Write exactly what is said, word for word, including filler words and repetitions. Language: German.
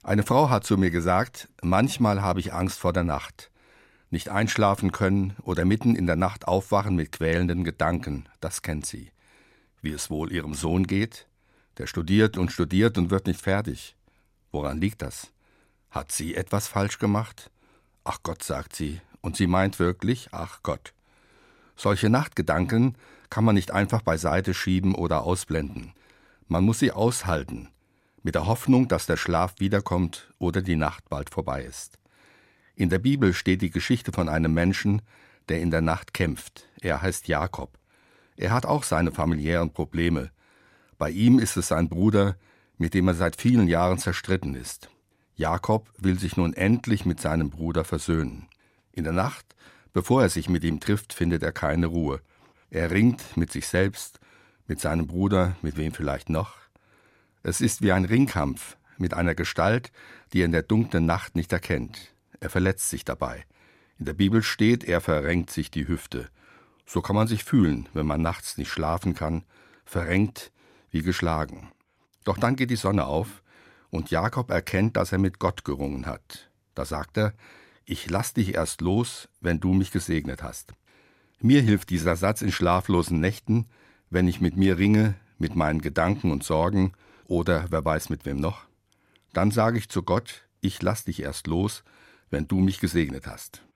Eine Frau hat zu mir gesagt, manchmal habe ich Angst vor der Nacht. Nicht einschlafen können oder mitten in der Nacht aufwachen mit quälenden Gedanken, das kennt sie. Wie es wohl ihrem Sohn geht? Der studiert und studiert und wird nicht fertig. Woran liegt das? Hat sie etwas falsch gemacht? Ach Gott, sagt sie, und sie meint wirklich, ach Gott. Solche Nachtgedanken kann man nicht einfach beiseite schieben oder ausblenden. Man muss sie aushalten, mit der Hoffnung, dass der Schlaf wiederkommt oder die Nacht bald vorbei ist. In der Bibel steht die Geschichte von einem Menschen, der in der Nacht kämpft. Er heißt Jakob. Er hat auch seine familiären Probleme. Bei ihm ist es sein Bruder, mit dem er seit vielen Jahren zerstritten ist. Jakob will sich nun endlich mit seinem Bruder versöhnen. In der Nacht, bevor er sich mit ihm trifft, findet er keine Ruhe. Er ringt mit sich selbst, mit seinem Bruder, mit wem vielleicht noch. Es ist wie ein Ringkampf mit einer Gestalt, die er in der dunklen Nacht nicht erkennt. Er verletzt sich dabei. In der Bibel steht, er verrenkt sich die Hüfte. So kann man sich fühlen, wenn man nachts nicht schlafen kann, verrenkt wie geschlagen. Doch dann geht die Sonne auf und Jakob erkennt, dass er mit Gott gerungen hat. Da sagt er, ich lass dich erst los, wenn du mich gesegnet hast. Mir hilft dieser Satz in schlaflosen Nächten, wenn ich mit mir ringe, mit meinen Gedanken und Sorgen oder wer weiß mit wem noch. Dann sage ich zu Gott, ich lass dich erst los, wenn du mich gesegnet hast.